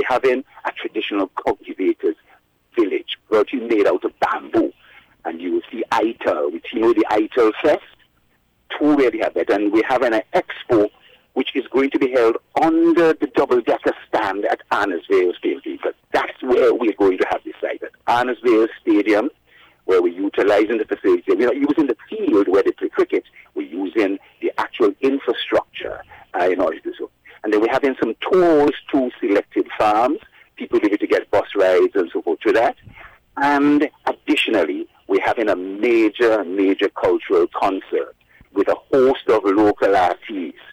we're having a traditional cultivators village, virtually made out of bamboo. And you will see ITIL, which you know the ITIL Fest, two where we have that. And we're having an expo which is going to be held under the double-decker stand at Arnesvale Stadium. But that's where we're going to have this site, at Arnesvale Stadium, where we're utilizing the facility. We're not using the field where they play cricket. We're using the actual infrastructure in order to do so. And then we're having some tours to selected farms. People able to get bus rides and so forth to that. And additionally, we're having a major cultural concert with a host of local artists